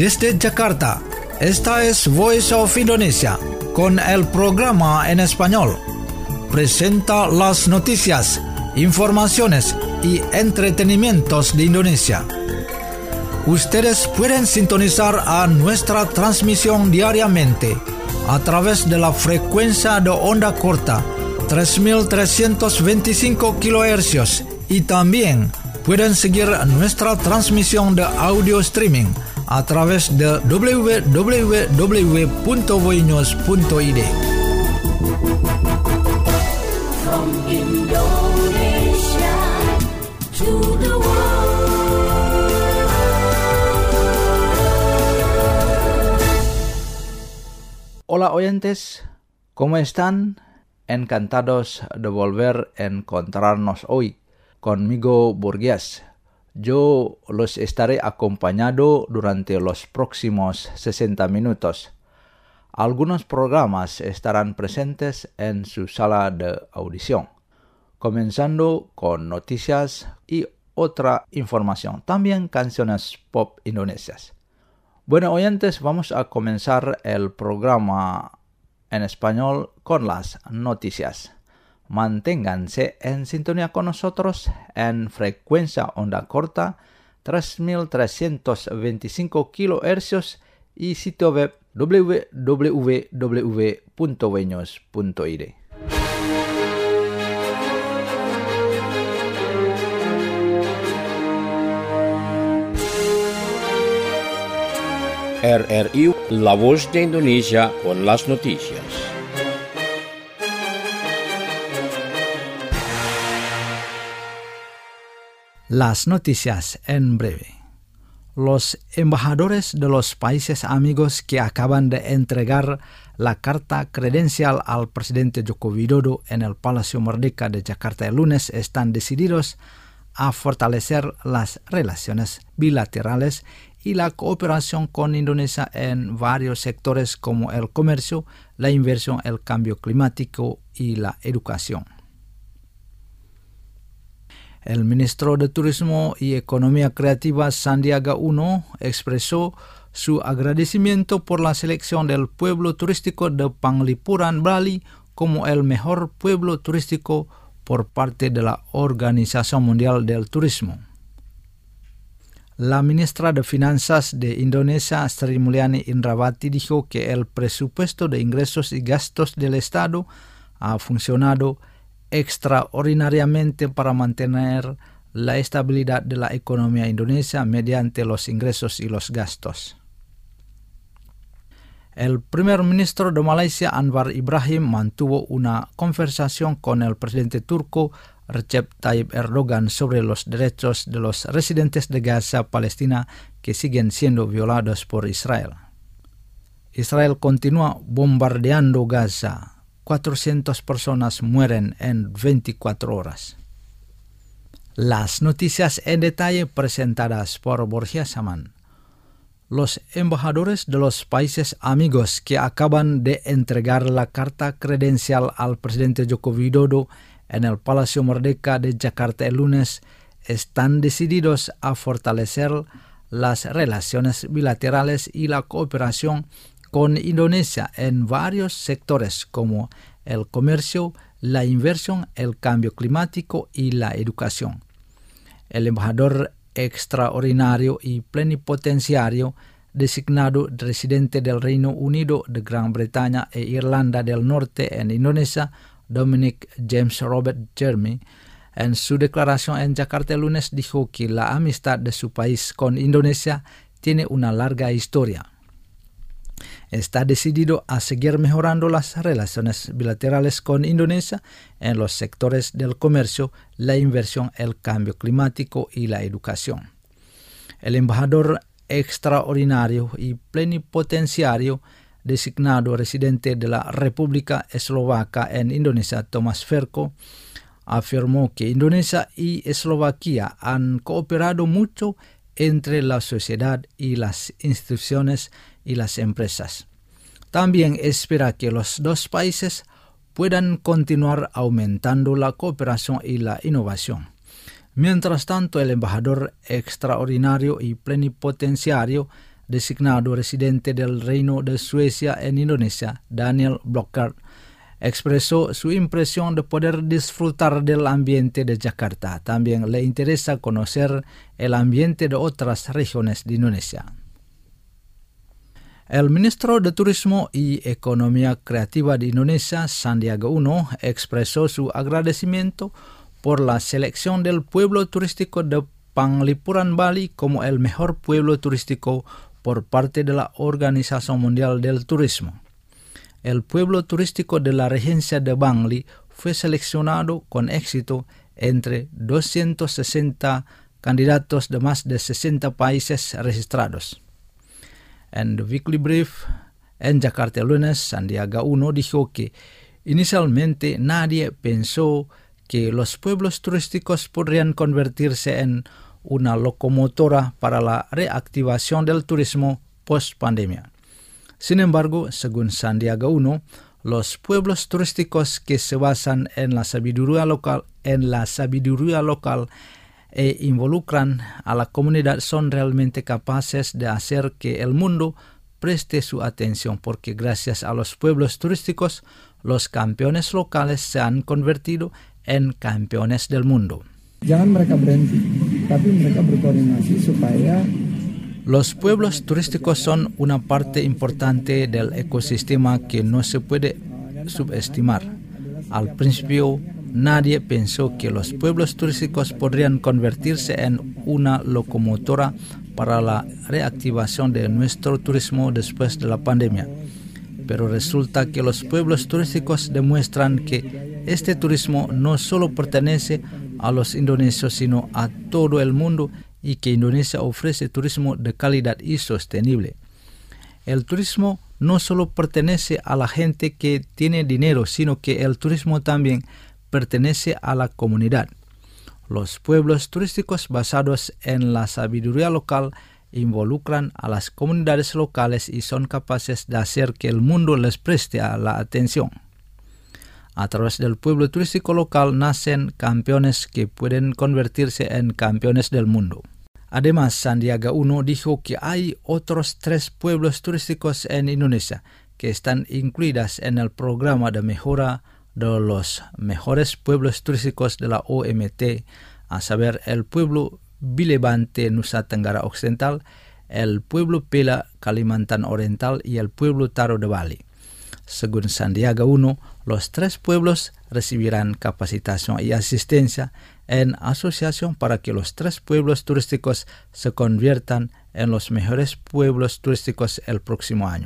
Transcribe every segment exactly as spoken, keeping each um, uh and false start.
Desde Jakarta, esta es Voice of Indonesia, con el programa en español. Presenta las noticias, informaciones y entretenimientos de Indonesia. Ustedes pueden sintonizar a nuestra transmisión diariamente a través de la frecuencia de onda corta tres mil trescientos veinticinco kilohercios y también pueden seguir nuestra transmisión de audio streaming a través de doble u doble u doble u punto voinews punto i d. From Indonesia to the world. Hola oyentes, ¿cómo están? Encantados de volver a encontrarnos hoy. Conmigo Burgués. Yo los estaré acompañando durante los próximos sesenta minutos. Algunos programas estarán presentes en su sala de audición, comenzando con noticias y otra información, también canciones pop indonesias. Bueno, oyentes, vamos a comenzar el programa en español con las noticias. Manténganse en sintonía con nosotros en frecuencia onda corta tres mil trescientos veinticinco kilohercios y sitio web doble u doble u doble u punto voinews punto i d. R R I, La Voz de Indonesia con las noticias. Las noticias en breve. Los embajadores de los países amigos que acaban de entregar la carta credencial al presidente Joko Widodo en el Palacio Merdeka de Jakarta el lunes están decididos a fortalecer las relaciones bilaterales y la cooperación con Indonesia en varios sectores como el comercio, la inversión, el cambio climático y la educación. El ministro de Turismo y Economía Creativa Sandiaga Uno expresó su agradecimiento por la selección del pueblo turístico de Panglipuran, Bali, como el mejor pueblo turístico por parte de la Organización Mundial del Turismo. La ministra de Finanzas de Indonesia, Sri Mulyani Indrawati, dijo que el presupuesto de ingresos y gastos del Estado ha funcionado extraordinariamente para mantener la estabilidad de la economía indonesia mediante los ingresos y los gastos. El primer ministro de Malaysia, Anwar Ibrahim, mantuvo una conversación con el presidente turco Recep Tayyip Erdogan sobre los derechos de los residentes de Gaza, Palestina, que siguen siendo violados por Israel. Israel continúa bombardeando Gaza. cuatrocientas personas mueren en veinticuatro horas. Las noticias en detalle presentadas por Borja Saman. Los embajadores de los países amigos que acaban de entregar la carta credencial al presidente Joko Widodo en el Palacio Merdeka de Jakarta el lunes están decididos a fortalecer las relaciones bilaterales y la cooperación con Indonesia en varios sectores como el comercio, la inversión, el cambio climático y la educación. El embajador extraordinario y plenipotenciario designado residente del Reino Unido de Gran Bretaña e Irlanda del Norte en Indonesia, Dominic James Robert Jeremy, en su declaración en Jakarta el lunes dijo que la amistad de su país con Indonesia tiene una larga historia. Está decidido a seguir mejorando las relaciones bilaterales con Indonesia en los sectores del comercio, la inversión, el cambio climático y la educación. El embajador extraordinario y plenipotenciario designado residente de la República Eslovaca en Indonesia, Thomas Verko, afirmó que Indonesia y Eslovaquia han cooperado mucho entre la sociedad y las instituciones y las empresas. También espera que los dos países puedan continuar aumentando la cooperación y la innovación. Mientras tanto, el embajador extraordinario y plenipotenciario designado residente del Reino de Suecia en Indonesia, Daniel Blockart, expresó su impresión de poder disfrutar del ambiente de Jakarta. También le interesa conocer el ambiente de otras regiones de Indonesia. El ministro de Turismo y Economía Creativa de Indonesia, Sandiaga Uno, expresó su agradecimiento por la selección del pueblo turístico de Panglipuran, Bali, como el mejor pueblo turístico por parte de la Organización Mundial del Turismo. El pueblo turístico de la regencia de Bangli fue seleccionado con éxito entre doscientos sesenta candidatos de más de sesenta países registrados. En The Weekly Brief, en Jakarta el lunes, Sandiaga Uno dijo que inicialmente nadie pensó que los pueblos turísticos podrían convertirse en una locomotora para la reactivación del turismo post-pandemia. Sin embargo, según Sandiaga Uno, los pueblos turísticos que se basan en la sabiduría local, en la sabiduría local e involucran a la comunidad son realmente capaces de hacer que el mundo preste su atención, porque gracias a los pueblos turísticos, los campeones locales se han convertido en campeones del mundo. Jangan mereka berhenti, tapi mereka berkoordinasi supaya los pueblos turísticos son una parte importante del ecosistema que no se puede subestimar. Al principio, nadie pensó que los pueblos turísticos podrían convertirse en una locomotora para la reactivación de nuestro turismo después de la pandemia. Pero resulta que los pueblos turísticos demuestran que este turismo no solo pertenece a los indonesios, sino a todo el mundo, y que Indonesia ofrece turismo de calidad y sostenible. El turismo no solo pertenece a la gente que tiene dinero, sino que el turismo también pertenece a la comunidad. Los pueblos turísticos basados en la sabiduría local involucran a las comunidades locales y son capaces de hacer que el mundo les preste la atención. A través del pueblo turístico local nacen campeones que pueden convertirse en campeones del mundo. Además, Sandiaga Uno dijo que hay otros tres pueblos turísticos en Indonesia que están incluidas en el programa de mejora de los mejores pueblos turísticos de la O M T, a saber el pueblo Bilebante, Nusa Tenggara Occidental, el pueblo Pela, Kalimantan Oriental y el pueblo Taro de Bali. Según Sandiaga Uno, los tres pueblos recibirán capacitación y asistencia en asociación para que los tres pueblos turísticos se conviertan en los mejores pueblos turísticos el próximo año.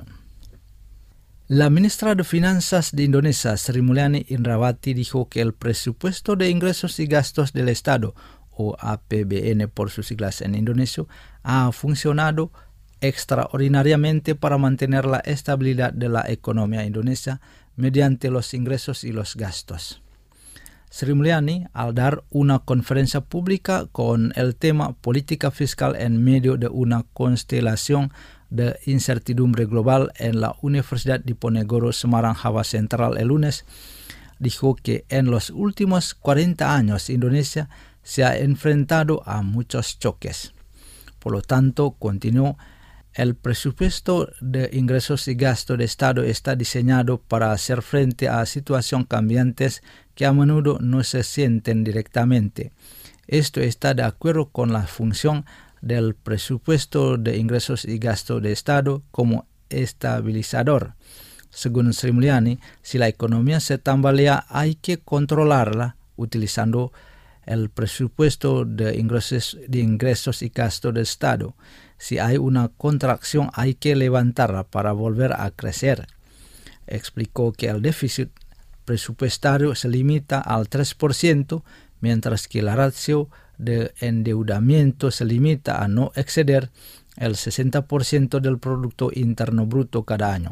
La ministra de Finanzas de Indonesia, Sri Mulyani Indrawati, dijo que el presupuesto de ingresos y gastos del Estado, o A P B N por sus siglas en indonesio, ha funcionado extraordinariamente para mantener la estabilidad de la economía indonesia mediante los ingresos y los gastos. Sri Mulyani, al dar una conferencia pública con el tema política fiscal en medio de una constelación de incertidumbre global en la Universidad Diponegoro Semarang Java Central el lunes, dijo que en los últimos cuarenta años Indonesia se ha enfrentado a muchos choques. Por lo tanto, continuó, el presupuesto de ingresos y gastos de Estado está diseñado para hacer frente a situaciones cambiantes que a menudo no se sienten directamente. Esto está de acuerdo con la función del presupuesto de ingresos y gastos de Estado como estabilizador. Según Sri Mulyani, si la economía se tambalea, hay que controlarla utilizando el presupuesto de ingresos, de ingresos y gastos del Estado. Si hay una contracción, hay que levantarla para volver a crecer. Explicó que el déficit presupuestario se limita al tres por ciento, mientras que la ratio de endeudamiento se limita a no exceder el sesenta por ciento del Producto Interno Bruto cada año.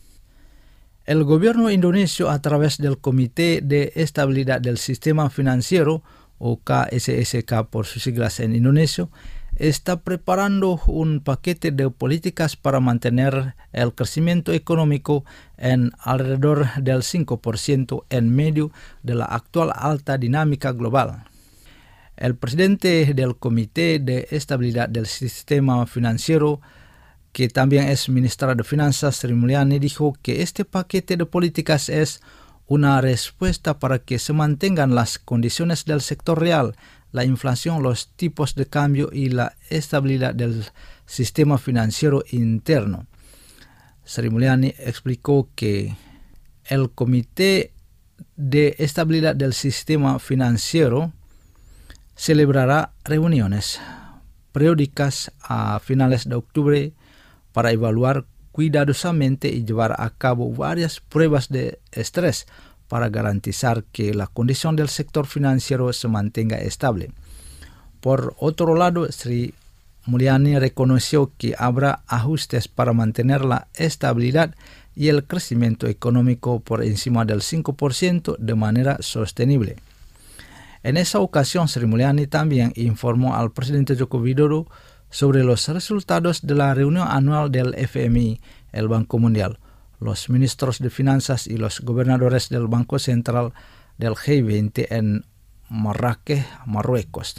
El gobierno indonesio, a través del Comité de Estabilidad del Sistema Financiero, o K S S K por sus siglas en indonesio, está preparando un paquete de políticas para mantener el crecimiento económico en alrededor del cinco por ciento en medio de la actual alta dinámica global. El presidente del Comité de Estabilidad del Sistema Financiero, que también es ministra de Finanzas, Sri Mulyani, dijo que este paquete de políticas es una respuesta para que se mantengan las condiciones del sector real, la inflación, los tipos de cambio y la estabilidad del sistema financiero interno. Sri Mulyani explicó que el Comité de Estabilidad del Sistema Financiero celebrará reuniones periódicas a finales de octubre para evaluar cuidadosamente y llevar a cabo varias pruebas de estrés para garantizar que la condición del sector financiero se mantenga estable. Por otro lado, Sri Mulyani reconoció que habrá ajustes para mantener la estabilidad y el crecimiento económico por encima del cinco por ciento de manera sostenible. En esa ocasión, Sri Mulyani también informó al presidente Joko Widodo sobre los resultados de la reunión anual del F M I, el Banco Mundial, los ministros de Finanzas y los gobernadores del Banco Central del G veinte en Marrakech, Marruecos.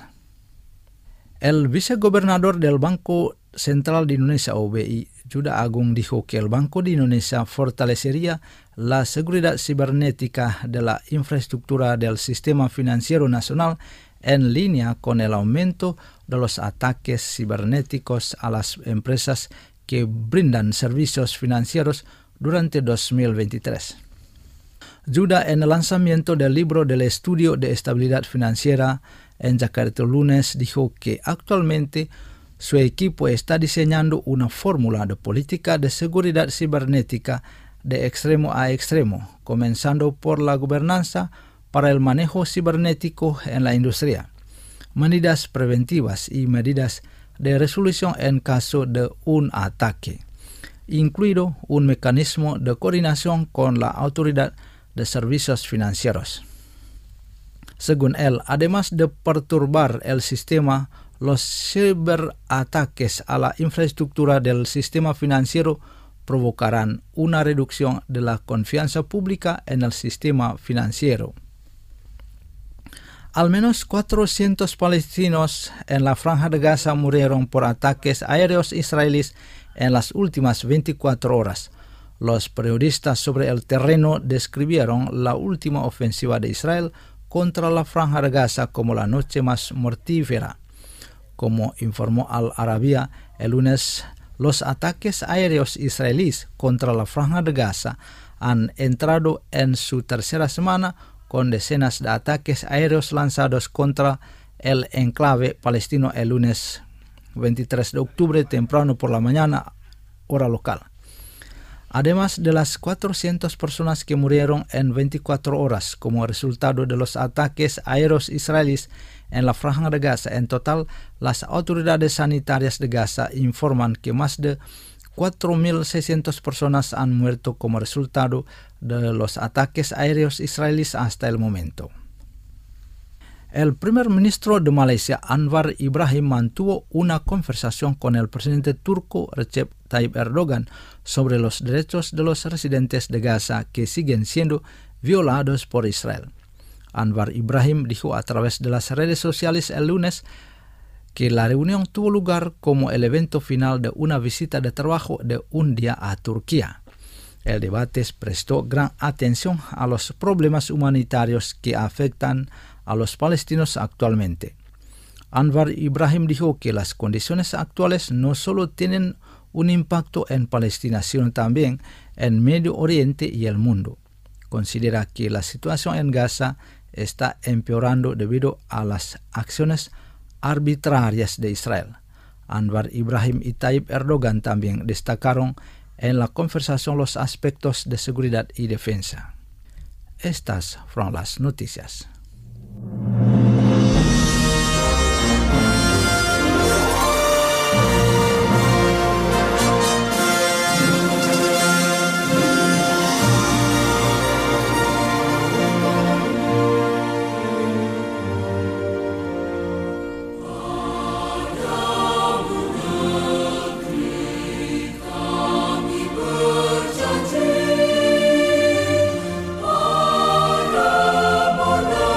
El vicegobernador del Banco Central de Indonesia, O B I, Juda Agung, dijo que el Banco de Indonesia fortalecería la seguridad cibernética de la infraestructura del sistema financiero nacional en línea con el aumento de los ataques cibernéticos a las empresas que brindan servicios financieros durante dos mil veintitrés. Juda, en el lanzamiento del libro del Estudio de Estabilidad Financiera en Jakarta el lunes, dijo que actualmente su equipo está diseñando una fórmula de política de seguridad cibernética de extremo a extremo, comenzando por la gobernanza para el manejo cibernético en la industria, medidas preventivas y medidas de resolución en caso de un ataque, incluido un mecanismo de coordinación con la Autoridad de Servicios Financieros. Según él, además de perturbar el sistema, los ciberataques a la infraestructura del sistema financiero provocarán una reducción de la confianza pública en el sistema financiero. Al menos cuatrocientos palestinos en la Franja de Gaza murieron por ataques aéreos israelíes en las últimas veinticuatro horas. Los periodistas sobre el terreno describieron la última ofensiva de Israel contra la Franja de Gaza como la noche más mortífera. Como informó Al Arabiya el lunes, los ataques aéreos israelíes contra la Franja de Gaza han entrado en su tercera semana, con decenas de ataques aéreos lanzados contra el enclave palestino el lunes veintitrés de octubre temprano por la mañana, hora local. Además de las cuatrocientas personas que murieron en veinticuatro horas como resultado de los ataques aéreos israelíes en la Franja de Gaza, en total, las autoridades sanitarias de Gaza informan que más de cuatro mil seiscientas personas han muerto como resultado de los ataques aéreos israelíes hasta el momento. El primer ministro de Malaysia, Anwar Ibrahim, mantuvo una conversación con el presidente turco Recep Tayyip Erdogan sobre los derechos de los residentes de Gaza que siguen siendo violados por Israel. Anwar Ibrahim dijo a través de las redes sociales el lunes que la reunión tuvo lugar como el evento final de una visita de trabajo de un día a Turquía. El debate prestó gran atención a los problemas humanitarios que afectan a los palestinos actualmente. Anwar Ibrahim dijo que las condiciones actuales no solo tienen un impacto en Palestina, sino también en Medio Oriente y el mundo. Considera que la situación en Gaza está empeorando debido a las acciones arbitrarias de Israel. Anwar Ibrahim y Tayyip Erdogan también destacaron en la conversación los aspectos de seguridad y defensa. Estas fueron las noticias. Berjanji pada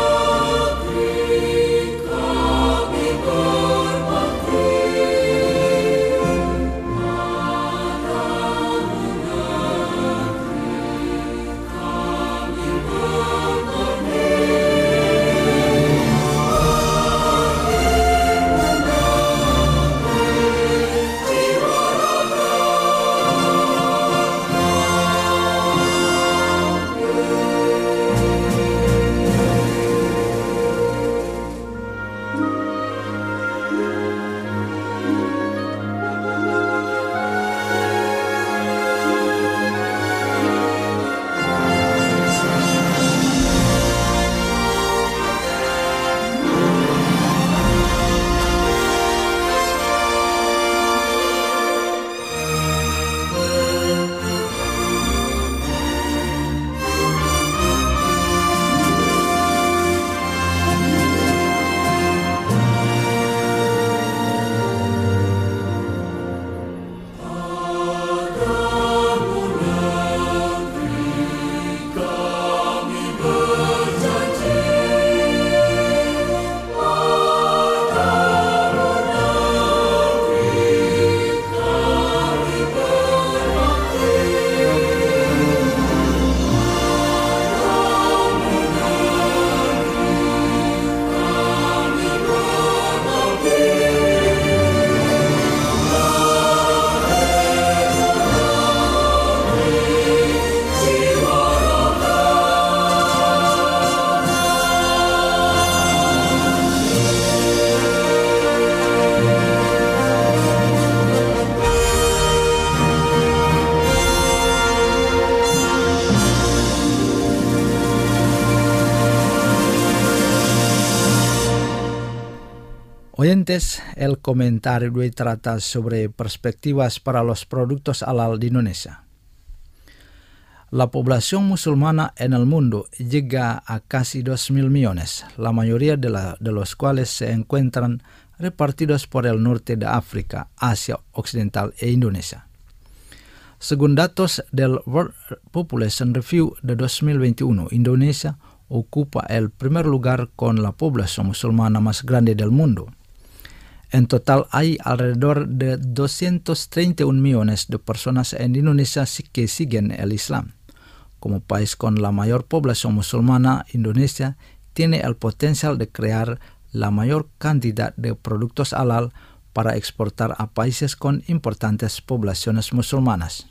Oyentes, el comentario de hoy trata sobre perspectivas para los productos halal de Indonesia. La población musulmana en el mundo llega a casi dos mil millones, la mayoría de, la, de los cuales se encuentran repartidos por el norte de África, Asia Occidental e Indonesia. Según datos del World Population Review de dos mil veintiuno, Indonesia ocupa el primer lugar con la población musulmana más grande del mundo. En total hay alrededor de doscientos treinta y un millones de personas en Indonesia que siguen el Islam. Como país con la mayor población musulmana, Indonesia tiene el potencial de crear la mayor cantidad de productos halal para exportar a países con importantes poblaciones musulmanas.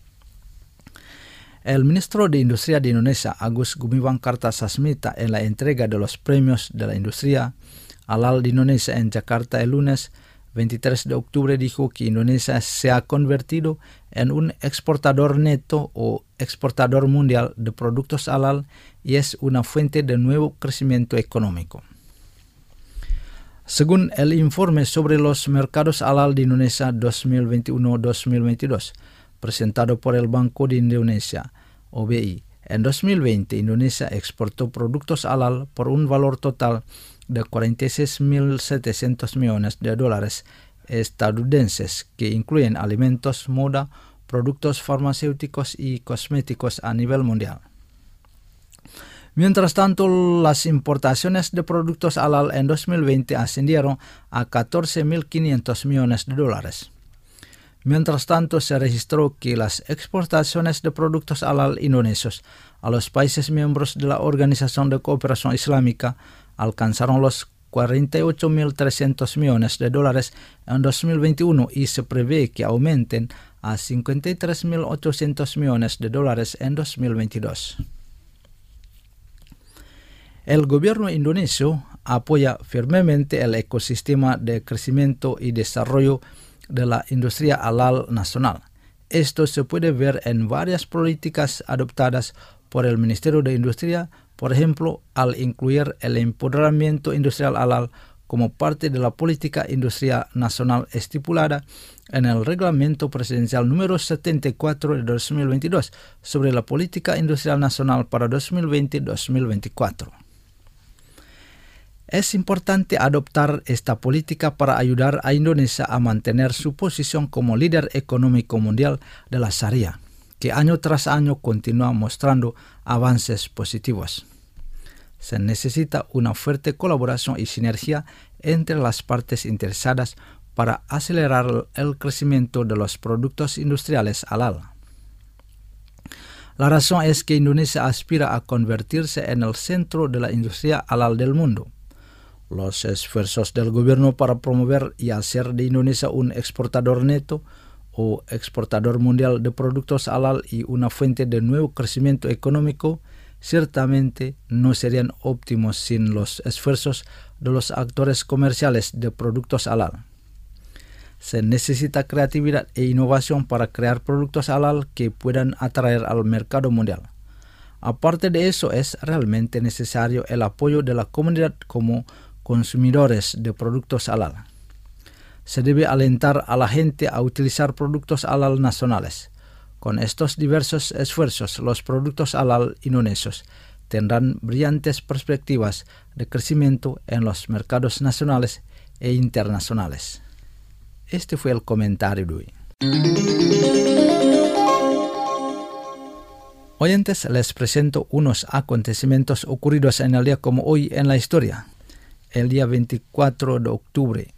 El ministro de Industria de Indonesia, Agus Gumiwang Kartasasmita, en la entrega de los premios de la industria halal de Indonesia en Jakarta el lunes veintitrés de octubre, dijo que Indonesia se ha convertido en un exportador neto o exportador mundial de productos halal y es una fuente de nuevo crecimiento económico. Según el informe sobre los mercados halal de Indonesia dos mil veintiuno dos mil veintidós, presentado por el Banco de Indonesia, O B I, en dos mil veinte Indonesia exportó productos halal por un valor total de cuarenta y seis mil setecientos millones de dólares estadounidenses, que incluyen alimentos, moda, productos farmacéuticos y cosméticos a nivel mundial. Mientras tanto, las importaciones de productos halal en dos mil veinte ascendieron a catorce mil quinientos millones de dólares. Mientras tanto, se registró que las exportaciones de productos halal indonesios a los países miembros de la Organización de Cooperación Islámica alcanzaron los cuarenta y ocho mil trescientos millones de dólares en dos mil veintiuno y se prevé que aumenten a cincuenta y tres mil ochocientos millones de dólares en dos mil veintidós. El gobierno indonesio apoya firmemente el ecosistema de crecimiento y desarrollo de la industria halal nacional. Esto se puede ver en varias políticas adoptadas por el Ministerio de Industria, por ejemplo, al incluir el empoderamiento industrial halal como parte de la política industrial nacional estipulada en el Reglamento Presidencial número setenta y cuatro de dos mil veintidós sobre la política industrial nacional para dos mil veinte a dos mil veinticuatro. Es importante adoptar esta política para ayudar a Indonesia a mantener su posición como líder económico mundial de la Sharia, que año tras año continúa mostrando avances positivos. Se necesita una fuerte colaboración y sinergia entre las partes interesadas para acelerar el crecimiento de los productos industriales halal. La razón es que Indonesia aspira a convertirse en el centro de la industria halal del mundo. Los esfuerzos del gobierno para promover y hacer de Indonesia un exportador neto o exportador mundial de productos halal y una fuente de nuevo crecimiento económico ciertamente no serían óptimos sin los esfuerzos de los actores comerciales de productos halal. Se necesita creatividad e innovación para crear productos halal que puedan atraer al mercado mundial. Aparte de eso, es realmente necesario el apoyo de la comunidad como consumidores de productos halal. Se debe alentar a la gente a utilizar productos halal nacionales. Con estos diversos esfuerzos, los productos halal indonesios tendrán brillantes perspectivas de crecimiento en los mercados nacionales e internacionales. Este fue el comentario de hoy. Oyentes, les presento unos acontecimientos ocurridos en el día como hoy en la historia. El día veinticuatro de octubre.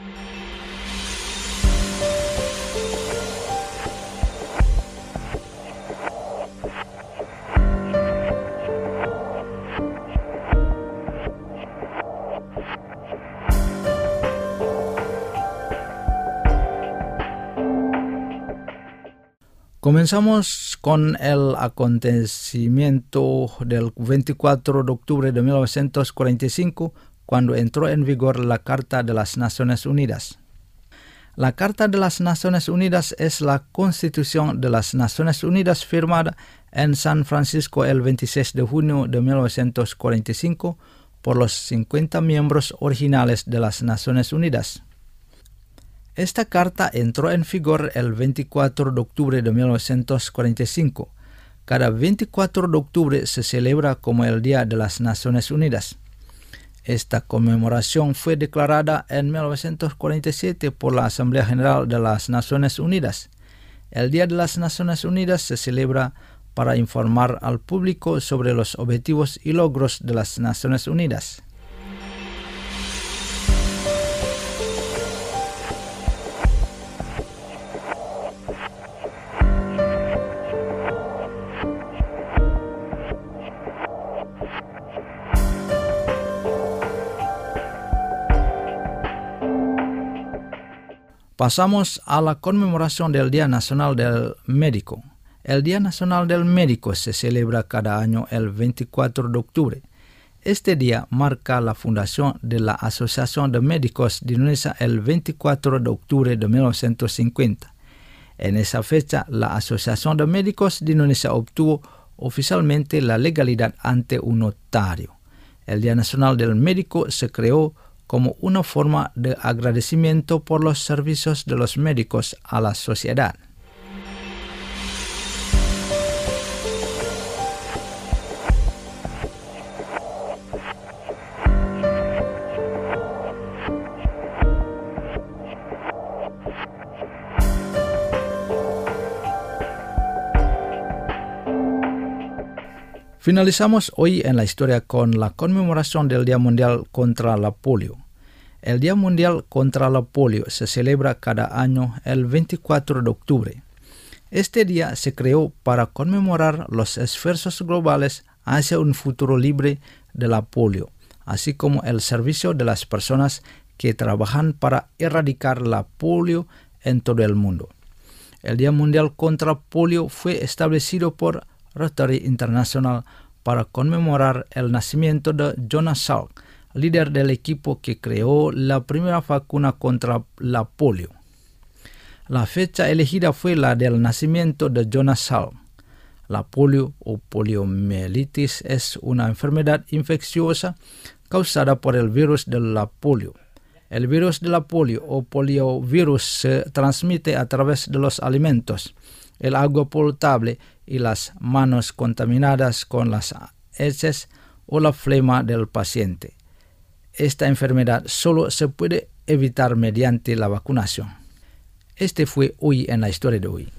Comenzamos con el acontecimiento del veinticuatro de octubre de mil novecientos cuarenta y cinco, cuando entró en vigor la Carta de las Naciones Unidas. La Carta de las Naciones Unidas es la Constitución de las Naciones Unidas firmada en San Francisco el veintiséis de junio de mil novecientos cuarenta y cinco por los cincuenta miembros originales de las Naciones Unidas. Esta carta entró en vigor el veinticuatro de octubre de mil novecientos cuarenta y cinco. Cada veinticuatro de octubre se celebra como el Día de las Naciones Unidas. Esta conmemoración fue declarada en mil novecientos cuarenta y siete por la Asamblea General de las Naciones Unidas. El Día de las Naciones Unidas se celebra para informar al público sobre los objetivos y logros de las Naciones Unidas. Pasamos a la conmemoración del Día Nacional del Médico. El Día Nacional del Médico se celebra cada año el veinticuatro de octubre. Este día marca la fundación de la Asociación de Médicos de Indonesia el veinticuatro de octubre de mil novecientos cincuenta. En esa fecha, la Asociación de Médicos de Indonesia obtuvo oficialmente la legalidad ante un notario. El Día Nacional del Médico se creó como una forma de agradecimiento por los servicios de los médicos a la sociedad. Finalizamos hoy en la historia con la conmemoración del Día Mundial contra la Polio. El Día Mundial contra la Polio se celebra cada año el veinticuatro de octubre. Este día se creó para conmemorar los esfuerzos globales hacia un futuro libre de la polio, así como el servicio de las personas que trabajan para erradicar la polio en todo el mundo. El Día Mundial contra Polio fue establecido por Rotary International para conmemorar el nacimiento de Jonas Salk, líder del equipo que creó la primera vacuna contra la polio. La fecha elegida fue la del nacimiento de Jonas Salk. La polio o poliomielitis es una enfermedad infecciosa causada por el virus de la polio. El virus de la polio o poliovirus se transmite a través de los alimentos, el agua potable y las manos contaminadas con las heces o la flema del paciente. Esta enfermedad solo se puede evitar mediante la vacunación. Este fue Hoy en la Historia de hoy.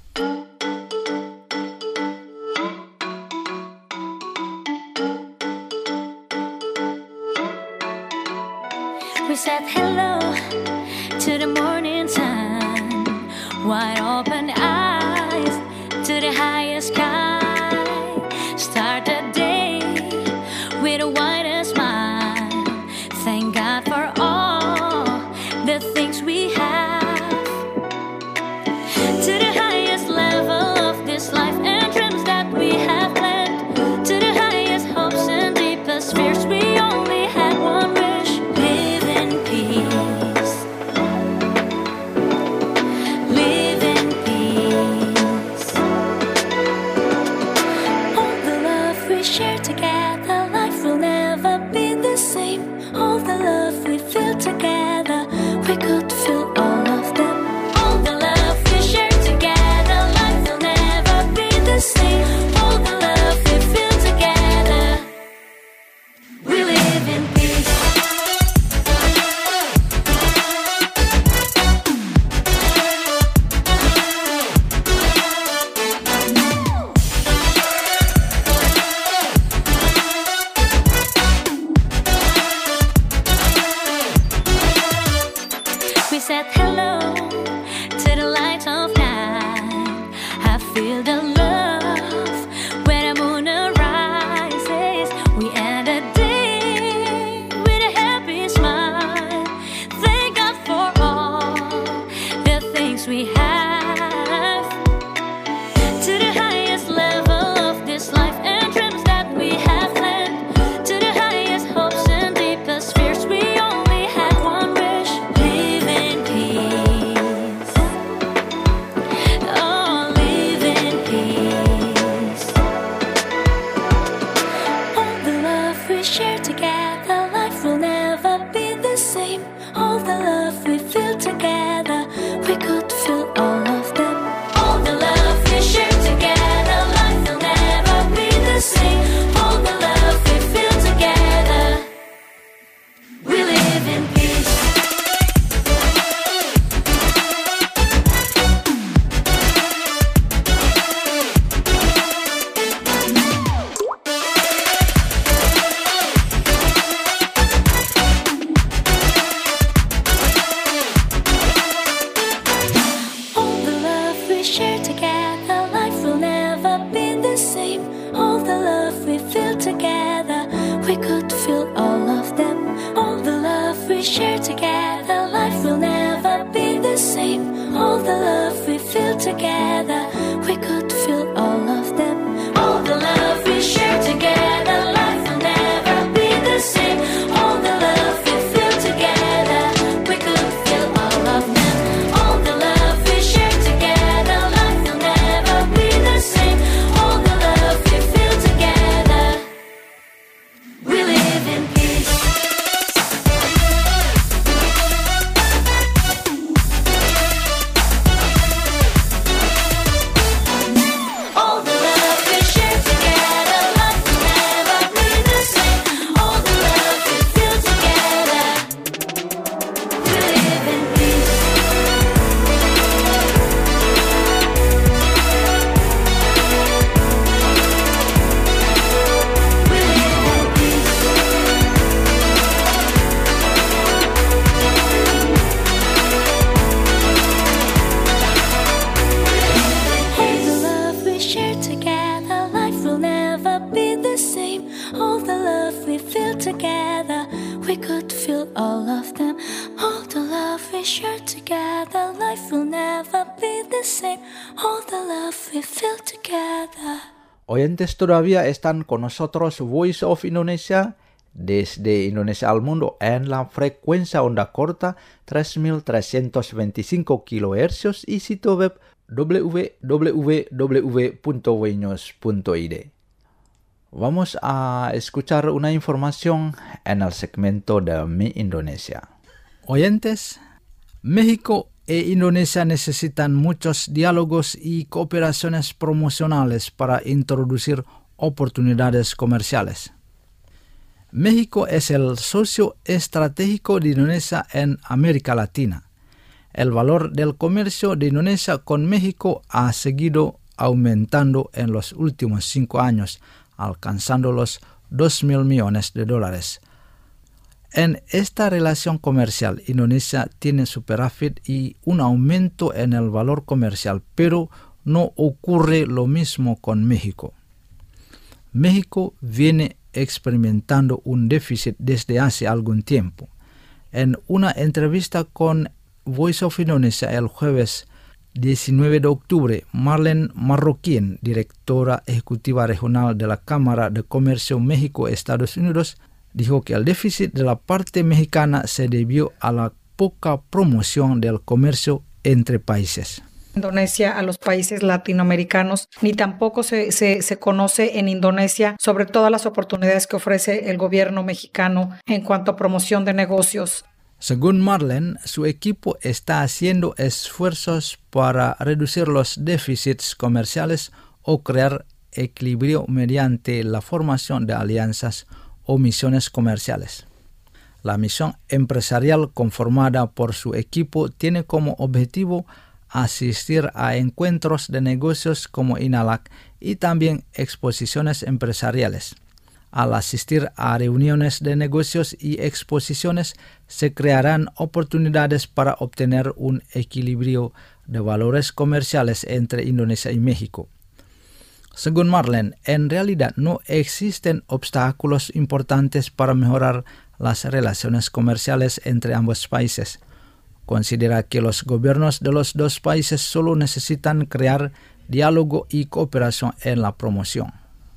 We said hello to the morning sun, wide open eyes to the highest sky. Start the day with a wider smile. Thank God for all the things we have. To the highest level of this life and dreams that we have planned. To the highest hopes and deepest fears, we only had one wish. Live in peace. Live in peace. All the love we share together, life will never be the same. All the love we feel together, we could feel all of them. All the love we share together, life will never be the same. All the love we feel together, we live in peace. We said hello to the light of night. I feel the love when the moon arises. We end the day with a happy smile. Thank God for all the things we have. To the highest level of this life and dreams that we have planned. To the highest hopes and deepest fears, we only had one wish. Live in peace. Oh, live in peace. All the love we share together, together, we could feel all of them. All the love we share together, life will never be the same. All the love we feel together, we could feel all of them. All the love we share together, life will never be the same. All the love we feel together, we live in peace. All the love we share together, life will never be the same. All the love we feel together, we live in peace. We live in peace. All the love we share together, life will never be the same. All the love we feel together, we could feel all of them. All the love we share together, life will never be the same. All the love we feel together. Oyentes, todavía están con nosotros Voice of Indonesia desde Indonesia al mundo en la frecuencia onda corta tres mil trescientos veinticinco kilohercios y sitio web w w w punto weños punto i d. Vamos a escuchar una información en el segmento de Mi Indonesia. Oyentes, México e Indonesia necesitan muchos diálogos y cooperaciones promocionales para introducir oportunidades comerciales. México es el socio estratégico de Indonesia en América Latina. El valor del comercio de Indonesia con México ha seguido aumentando en los últimos cinco años, alcanzando los dos mil millones de dólares. En esta relación comercial, Indonesia tiene superávit y un aumento en el valor comercial, pero no ocurre lo mismo con México. México viene experimentando un déficit desde hace algún tiempo. En una entrevista con Voice of Indonesia el jueves diecinueve de octubre, Marlene Marroquín, directora ejecutiva regional de la Cámara de Comercio México-Estados Unidos, dijo que el déficit de la parte mexicana se debió a la poca promoción del comercio entre países. Indonesia a los países latinoamericanos, ni tampoco se, se, se conoce en Indonesia sobre todas las oportunidades que ofrece el gobierno mexicano en cuanto a promoción de negocios. Según Marlene, su equipo está haciendo esfuerzos para reducir los déficits comerciales o crear equilibrio mediante la formación de alianzas o misiones comerciales. La misión empresarial conformada por su equipo tiene como objetivo asistir a encuentros de negocios como INALAC y también exposiciones empresariales. Al asistir a reuniones de negocios y exposiciones, se crearán oportunidades para obtener un equilibrio de valores comerciales entre Indonesia y México. Según Marlene, en realidad no existen obstáculos importantes para mejorar las relaciones comerciales entre ambos países. Considera que los gobiernos de los dos países solo necesitan crear diálogo y cooperación en la promoción.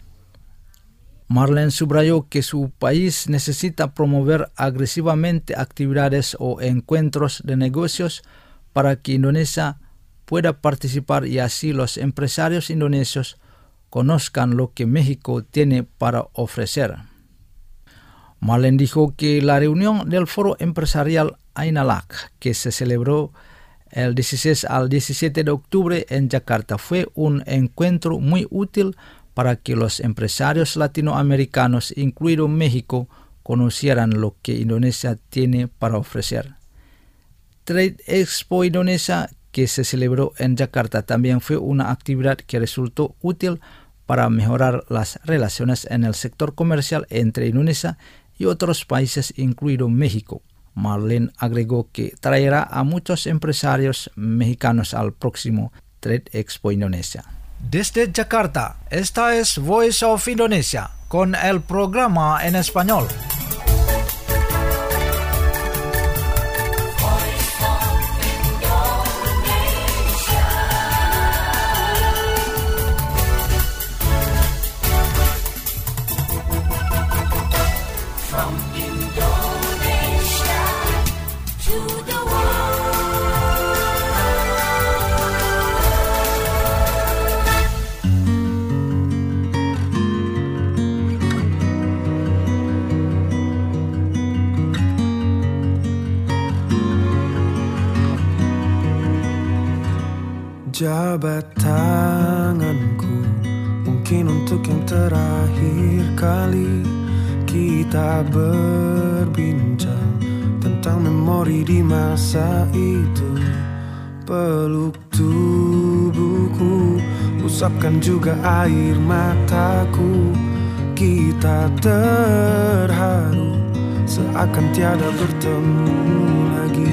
Marlene subrayó que su país necesita promover agresivamente actividades o encuentros de negocios para que Indonesia pueda participar y así los empresarios indonesios conozcan lo que México tiene para ofrecer. Marlene dijo que la reunión del Foro Empresarial INALAC, que se celebró el dieciséis al diecisiete de octubre en Yakarta, fue un encuentro muy útil para que los empresarios latinoamericanos, incluido México, conocieran lo que Indonesia tiene para ofrecer. Trade Expo Indonesia, que se celebró en Yakarta, también fue una actividad que resultó útil para mejorar las relaciones en el sector comercial entre Indonesia y otros países, incluido México. Marlene agregó que traerá a muchos empresarios mexicanos al próximo Trade Expo Indonesia. Desde Yakarta, esta es Voice of Indonesia con el programa en español. jabat tanganku, mungkin untuk yang terakhir kali kita berbincang tentang memori di masa itu. Peluk tubuhku, usapkan juga air mataku. Kita terharu seakan tiada bertemu lagi.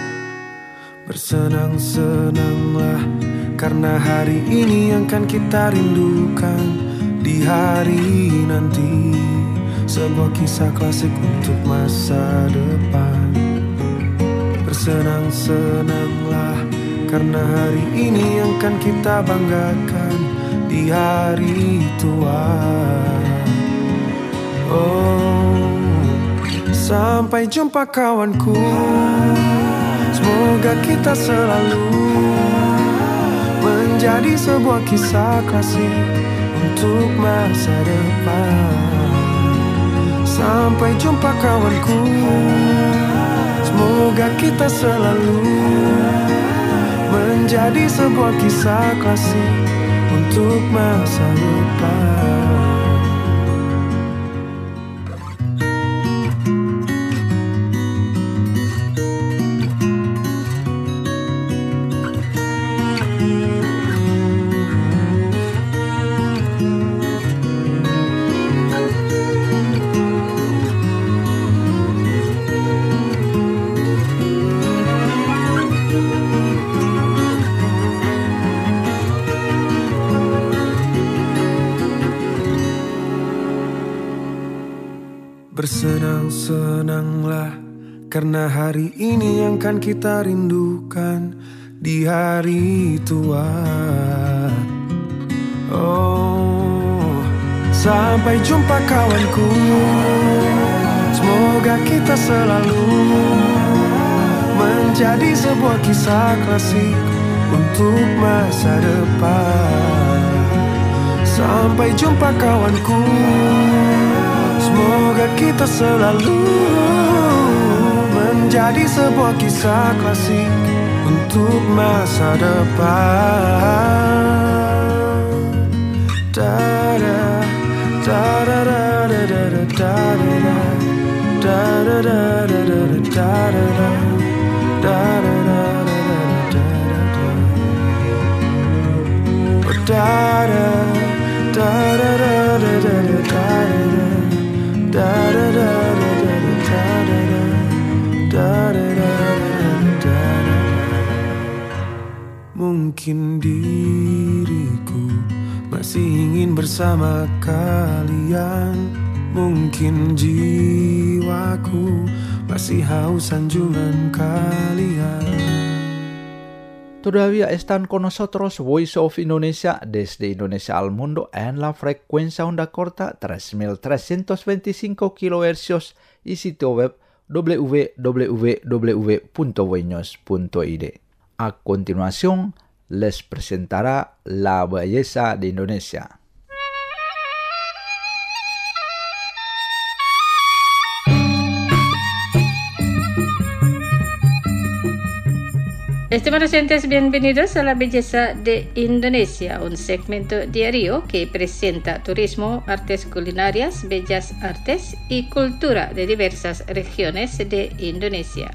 Bersenang-senanglah karena hari ini yang kan kita rindukan. Di hari nanti sebuah kisah klasik untuk masa depan. Bersenang-senanglah karena hari ini yang kan kita banggakan. Di hari tua. Oh, sampai jumpa kawanku. Semoga kita selalu menjadi sebuah kisah klasik untuk masa depan. Sampai jumpa kawanku. Semoga kita selalu menjadi sebuah kisah klasik untuk masa depan. Bersenang-senanglah karena hari ini yang kan kita rindukan. Di hari tua. Oh, sampai jumpa kawanku. Semoga kita selalu menjadi sebuah kisah klasik untuk masa depan. Sampai jumpa kawanku. Semoga kita selalu menjadi sebuah kisah klasik untuk masa depan. Da-da, da-da-da, da-da-da, da-da-da, da-da-da, da-da-da, da-da-da, da-da-da, da-da-da, mungkin diriku masih ingin bersama kalian. Mungkin jiwaku masih haus sanjungan kalian. Todavía están con nosotros Voice of Indonesia desde Indonesia al mundo en la frecuencia onda corta tres mil trescientos veinticinco kilohercios y sitio web w w w punto voinews punto i d. A continuación, les presentará la belleza de Indonesia. Estimados oyentes, bienvenidos a La Belleza de Indonesia, un segmento diario que presenta turismo, artes culinarias, bellas artes y cultura de diversas regiones de Indonesia.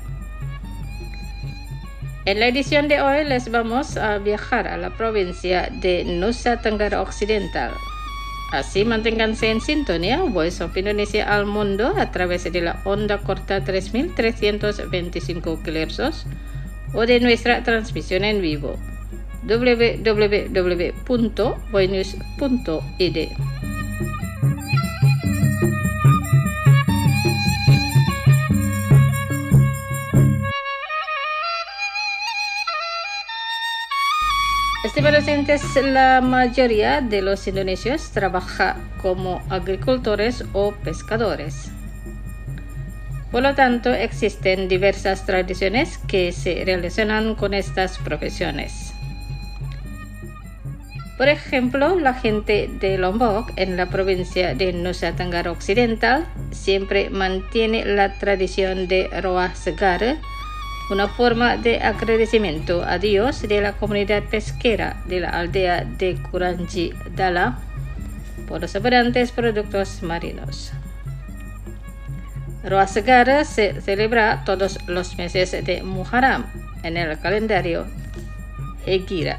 En la edición de hoy les vamos a viajar a la provincia de Nusa Tenggara Occidental. Así manténganse en sintonía Voice of Indonesia al mundo a través de la onda corta tres mil trescientos veinticinco kilohercios o de nuestra transmisión en vivo w w w punto voinews punto i d. Estimados oyentes, la mayoría de los indonesios trabaja como agricultores o pescadores. Por lo tanto, existen diversas tradiciones que se relacionan con estas profesiones. Por ejemplo, la gente de Lombok, en la provincia de Nusa Tenggara Occidental, siempre mantiene la tradición de Roah Segara una forma de agradecimiento a Dios de la comunidad pesquera de la aldea de Kuranji Dala por los abundantes productos marinos. Ruah Segar se celebra todos los meses de Muharram en el calendario Hegira.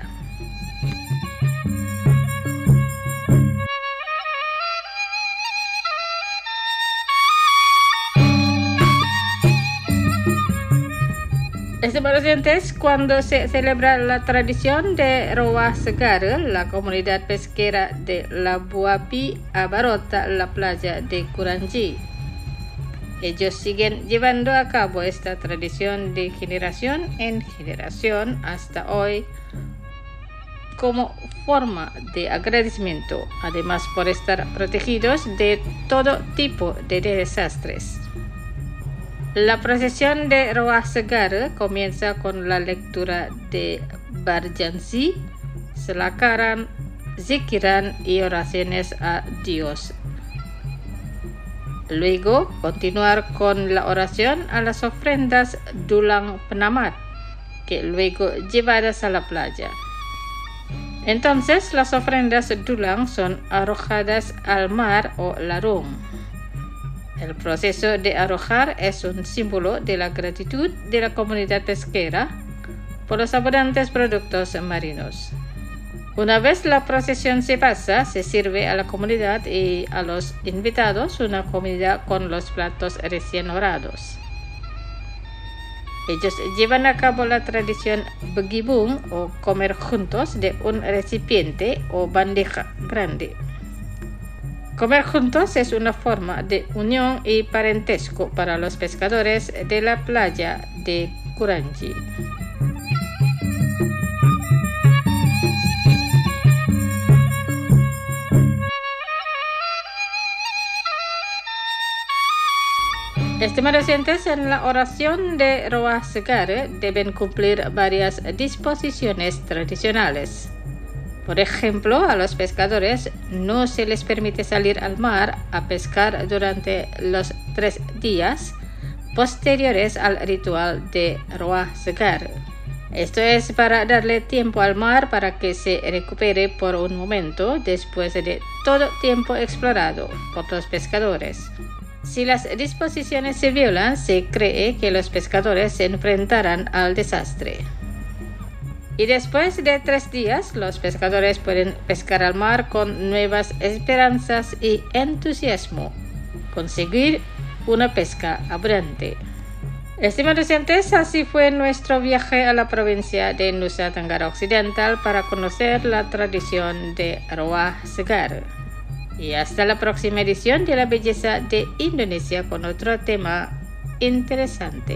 Estimados oyentes, cuando se celebra la tradición de Ruah Segar, la comunidad pesquera de Labuapi abarrota la playa de Kuranji. Ellos siguen llevando a cabo esta tradición de generación en generación hasta hoy como forma de agradecimiento, además por estar protegidos de todo tipo de desastres. La procesión de Ruah Segar comienza con la lectura de Barjansi, selakaran, zikiran y oraciones a Dios. Luego, continuar con la oración a las ofrendas dulang penamat, que luego llevadas a la playa. Entonces, las ofrendas dulang son arrojadas al mar o larung. El proceso de arrojar es un símbolo de la gratitud de la comunidad pesquera por los abundantes productos marinos. Una vez la procesión se pasa, se sirve a la comunidad y a los invitados una comida con los platos recién orados. Ellos llevan a cabo la tradición begibung o comer juntos de un recipiente o bandeja grande. Comer juntos es una forma de unión y parentesco para los pescadores de la playa de Kuranji. Estimados oyentes, en la oración de Ruah Segar deben cumplir varias disposiciones tradicionales. Por ejemplo, a los pescadores no se les permite salir al mar a pescar durante los tres días posteriores al ritual de Ruah Segar. Esto es para darle tiempo al mar para que se recupere por un momento después de todo tiempo explorado por los pescadores. Si las disposiciones se violan, se cree que los pescadores se enfrentarán al desastre. Y después de tres días, los pescadores pueden pescar al mar con nuevas esperanzas y entusiasmo, conseguir una pesca abundante. Estimados oyentes, así fue nuestro viaje a la provincia de Nusa Tenggara Occidental para conocer la tradición de Ruah Segar. Y hasta la próxima edición de La Belleza de Indonesia con otro tema interesante.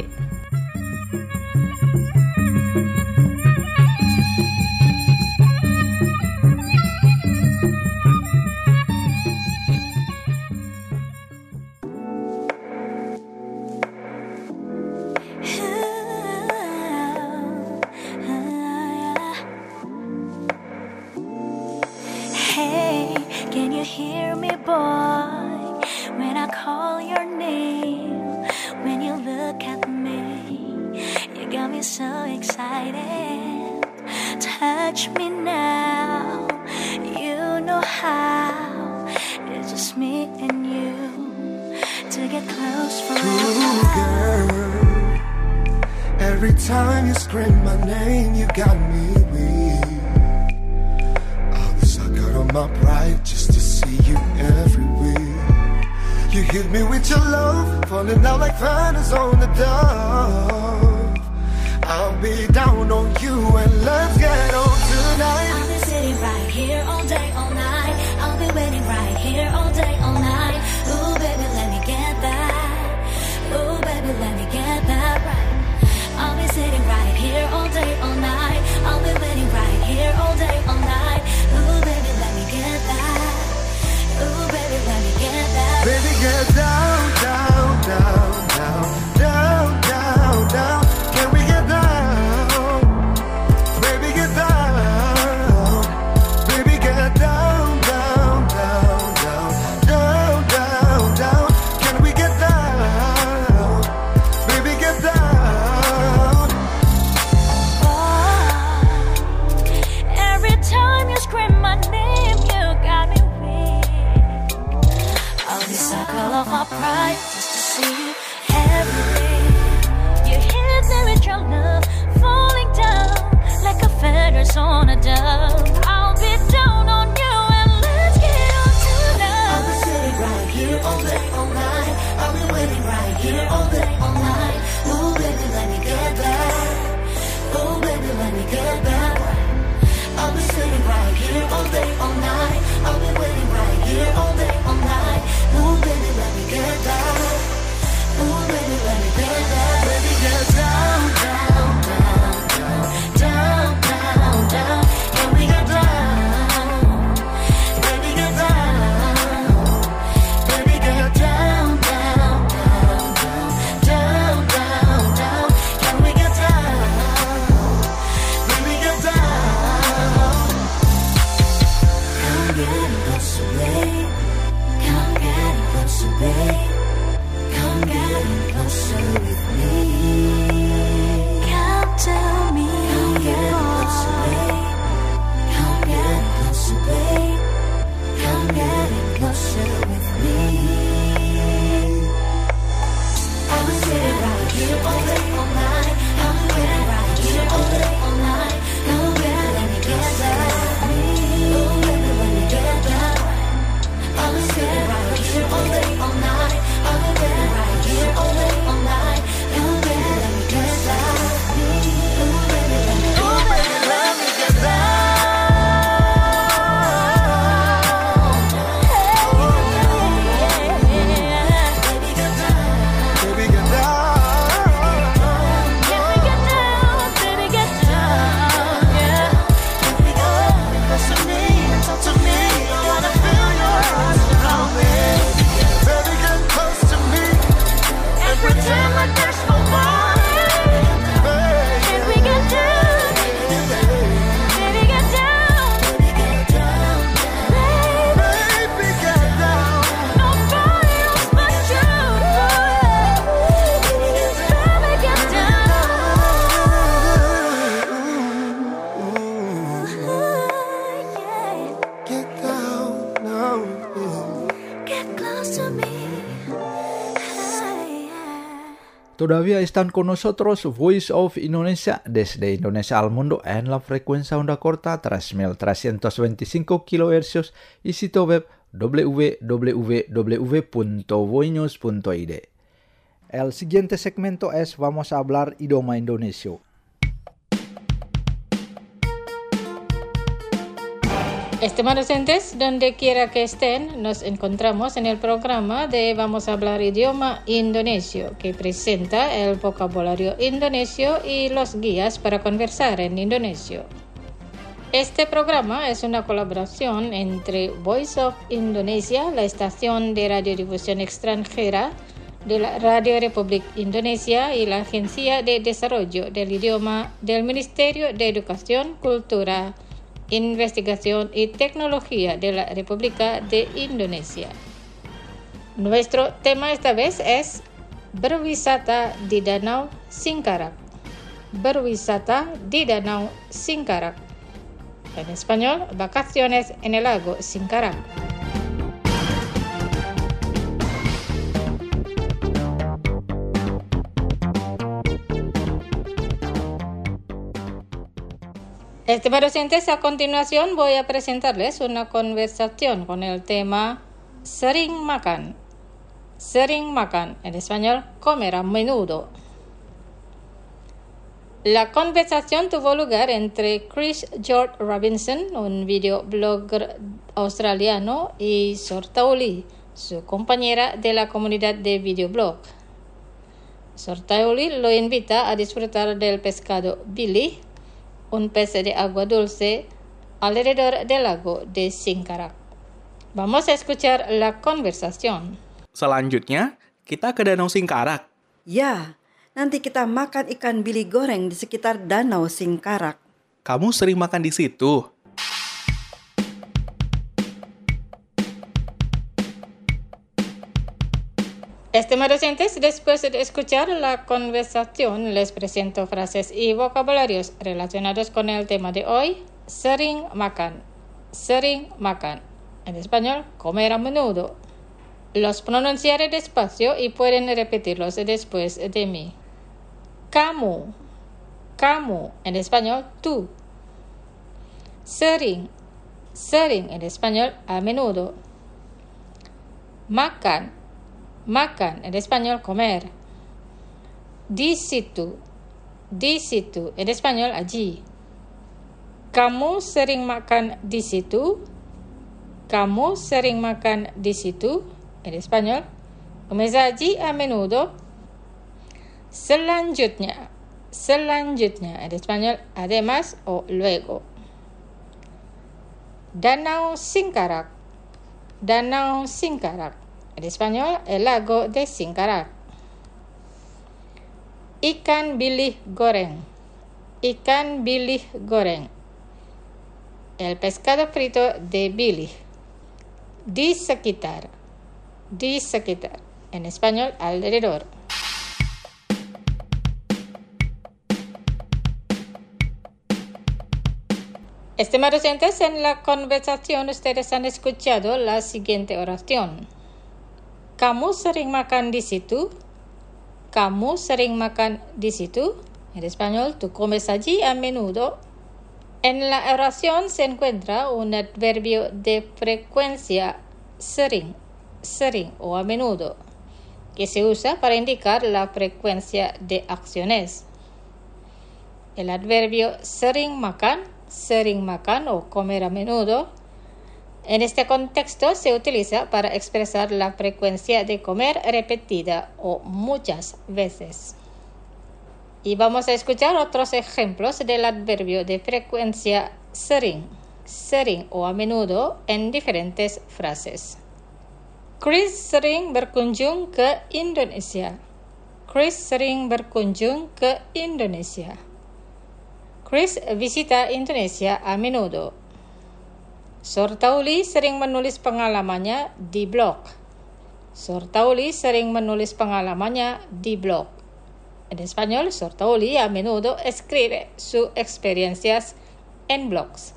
Can you hear me, boy, when I call your name? When you look at me, you got me so excited. Touch me now, you know how. It's just me and you to get close forever. Girl, every time you scream my name, you got me weak. On my pride just to see you every week. You hit me with your love, falling down like feathers on the dove. I'll be down on you and let's get on tonight. I'll be sitting right here all day, all night. I'll be waiting right here all day, all night. Ooh, baby, let me get that. Ooh, baby, let me get that right. I'll be sitting right here all day, all night. I'll be waiting right here all day, all night. Ooh, baby, let me get that. Ooh, baby, let me get that. Baby, get down, down, down, down, down, down, down. Can we get down? Baby, get down. Baby, get down, down, down, down, down, down. right just to see you every day. You hit me with your love, falling down like a feathers on a dove. I'll be down on you and let's get on to love. I'll be sitting right here all day, all night. I'll be waiting right here all day, all night. Ooh, baby, let me get back. Ooh, baby, let me get back. I'll be sitting right here all day, all night. I'll be waiting right here all day, all night. Ooh, baby, let me get back. Ooh, baby, let me get back. Baby, get down, down, down, down, down, down, down. Can we get down? Baby, get down. Baby, get down, down, down, down, down, down. Can we get down? Baby, get down. Come get closer, babe. Come get closer, babe. Come get closer with me. Come tell me Come get closer, babe. Come get closer, babe. Come get closer with me. I'll be sitting right here all day, all night. I'll be waiting right here all day, all night. Oh, baby, let me get down. Oh, baby, let me get down. I'll be sitting right here all day, all night. I'll be waiting right here all day, all night. Oh, baby, let me get down. Oh, baby, let me get down. Oh, baby, let me get down. Baby, get down. Baby, get down. Can we get down, baby, get down, yeah. Baby, go close to me and talk to me. I wanna feel your arms around me. Baby, get close to me and pretend like there's no one. Can we get down, baby, get down, Baby, get down. Baby, get down. nobody else but you, baby, get down. Yeah. Get down now. Get close to me. Hey, yeah. Todavía están con nosotros Voice of Indonesia desde Indonesia al mundo en la frecuencia onda corta tres mil trescientos veinticinco kilohercios y sitio web w w w punto voinews punto i d. El siguiente segmento es vamos a hablar idioma Indonesia. Estimados oyentes, donde quiera que estén, nos encontramos en el programa de Vamos a hablar idioma indonesio, que presenta el vocabulario indonesio y los guías para conversar en indonesio. Este programa es una colaboración entre Voice of Indonesia, la estación de radiodifusión extranjera de la Radio Republik Indonesia, y la Agencia de Desarrollo del Idioma del Ministerio de Educación, Cultura, Investigación y Tecnología de la República de Indonesia. Nuestro tema esta vez es berwisata di Danau Singkarak. Berwisata di Danau Singkarak. En español, vacaciones en el lago Singkarak. Estimados oyentes, a continuación voy a presentarles una conversación con el tema sering makan. Sering makan, en español, comer a menudo. La conversación tuvo lugar entre Chris George Robinson, un videoblogger australiano, y Sortauli, su compañera de la comunidad de videoblog. Sortauli lo invita a disfrutar del pescado Billy, un pez de agua dulce, alrededor del lago de Singkarak. Vamos a escuchar la conversación. Selanjutnya, kita ke Danau Singkarak. Ya, nanti kita makan ikan bili goreng di sekitar Danau Singkarak. Kamu sering makan di situ? Estimados oyentes, después de escuchar la conversación, les presento frases y vocabularios relacionados con el tema de hoy, sering makan. Sering makan. En español, comer a menudo. Los pronunciaré despacio y pueden repetirlos después de mí. Kamu, kamu, en español, tú. Sering, sering, en español, a menudo. Makan, makan, en español, comer. Di situ, di situ, en español, allí. Kamu sering makan di situ? Kamu sering makan di situ? En español, comes allí a menudo. Selanjutnya, selanjutnya, en español, además o luego. Danau Singkarak, Danau Singkarak, en español, el lago de Singkarak. Ikan bilih goreng, ikan bilih goreng, el pescado frito de bilih. Di sekitar, di sekitar, en español, alrededor. Estimados oyentes, en la conversación ustedes han escuchado la siguiente oración. Kamu sering makan di situ? Kamu sering makan di situ? En español, tú comes allí a menudo. En la oración se encuentra un adverbio de frecuencia sering, sering o a menudo, que se usa para indicar la frecuencia de acciones. El adverbio sering makan, sering makan o comer a menudo, en este contexto se utiliza para expresar la frecuencia de comer repetida o muchas veces. Y vamos a escuchar otros ejemplos del adverbio de frecuencia sering, sering o a menudo en diferentes frases. Chris sering berkunjung ke Indonesia. Chris sering berkunjung ke Indonesia. Chris visita Indonesia a menudo. Sortauli sering menulis pengalamannya di blog. Sortauli sering menulis pengalamannya di blog. En español, Sortauli a menudo escribe sus experiencias en blogs.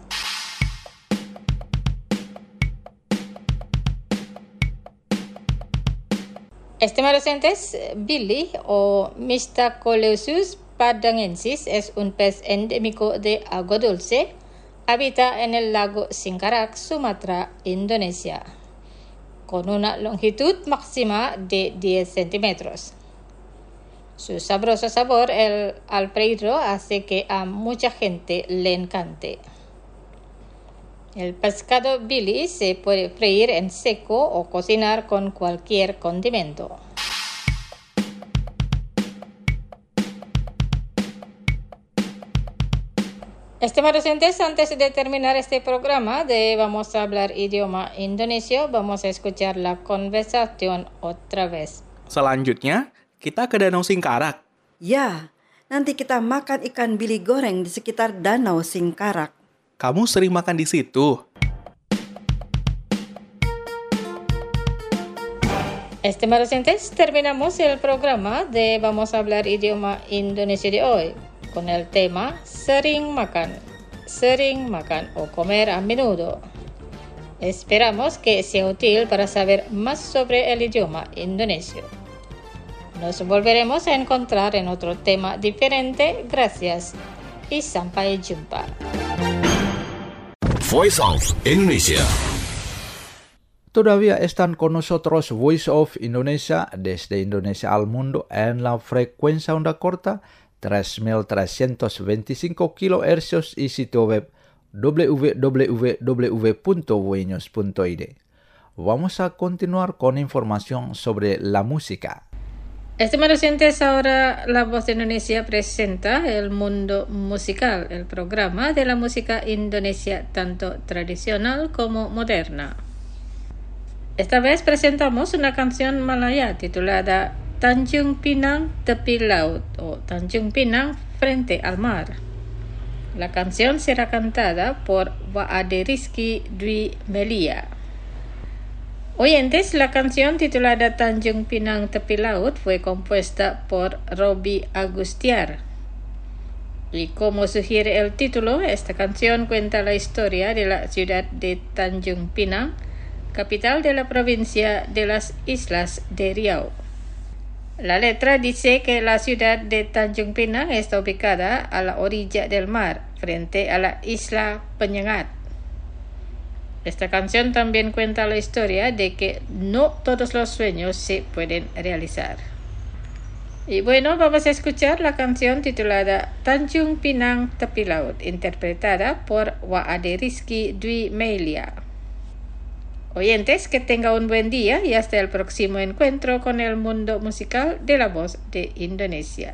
Estimados oyentes, Billy o Mystacoleucus padangensis es un pez endémico de agua dulce. Habita en el lago Singkarak, Sumatra, Indonesia, con una longitud máxima de diez centímetros. Su sabroso sabor el, al freírlo hace que a mucha gente le encante. El pescado Billy se puede freír en seco o cocinar con cualquier condimento. Estimados oyentes, antes de terminar este programa de Vamos a hablar idioma indonesio, vamos a escuchar la conversación otra vez. Selanjutnya, kita ke Danau Singkarak. Ya, nanti kita makan ikan bili goreng di sekitar Danau Singkarak. Kamu sering makan di situ? Estimados oyentes, terminamos el programa de Vamos a hablar idioma indonesio de hoy con el tema sering makan, sering makan o comer a menudo. Esperamos que sea útil para saber más sobre el idioma indonesio. Nos volveremos a encontrar en otro tema diferente. Gracias y sampai jumpa. Voice of Indonesia. Todavía están con nosotros Voice of Indonesia desde Indonesia al mundo en la frecuencia onda corta tres mil trescientos veinticinco kilohercios y sitio web w w w punto voinews punto i d. Vamos a continuar con información sobre la música. Estimados oyentes, ahora La Voz de Indonesia presenta El Mundo Musical, el programa de la música indonesia tanto tradicional como moderna. Esta vez presentamos una canción malaya titulada Tanjung Pinang Tepi Laut o Tanjung Pinang Frente al Mar. La canción será cantada por Waade Rizky Dwi Melia. Oyentes, la canción titulada Tanjung Pinang Tepi Laut fue compuesta por Robby Agustiar. Y como sugiere el título, esta canción cuenta la historia de la ciudad de Tanjung Pinang capital de la provincia de las Islas de Riau. La letra dice que la ciudad de Tanjung Pinang está ubicada a la orilla del mar, frente a la isla Penyengat. Esta canción también cuenta la historia de que no todos los sueños se pueden realizar. Y bueno, vamos a escuchar la canción titulada Tanjung Pinang Tepi Laut, interpretada por Waade Rizky Dwi Melia. Oyentes, que tenga un buen día y hasta el próximo encuentro con el mundo musical de la voz de Indonesia.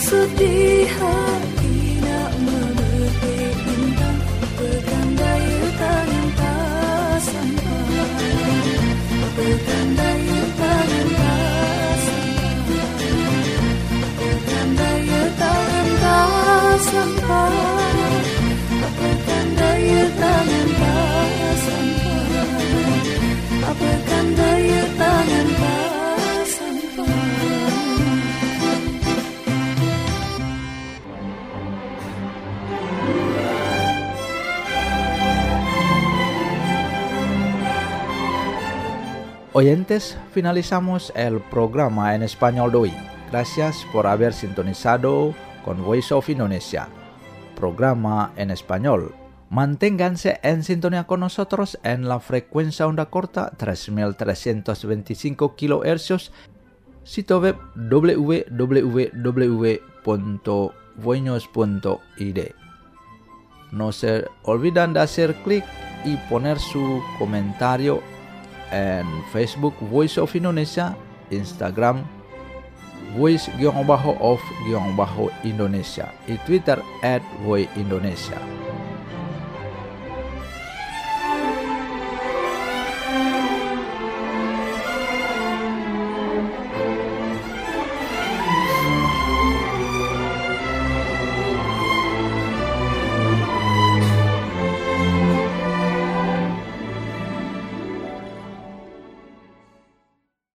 Maksud di hati nak memetik bintang bergandai sampai? Apakah daya tangan tak sampai? Apakah daya tangan tak sampai? Oyentes, finalizamos el programa en español de hoy. Gracias por haber sintonizado con Voice of Indonesia, programa en español. Manténganse en sintonía con nosotros en la frecuencia onda corta tres mil trescientos veinticinco kilohercios, sitio web w w w punto voinos punto i d. No se olviden de hacer clic y poner su comentario en Facebook Voice of Indonesia, Instagram Voice-of-Indonesia y Twitter at Voice Indonesia.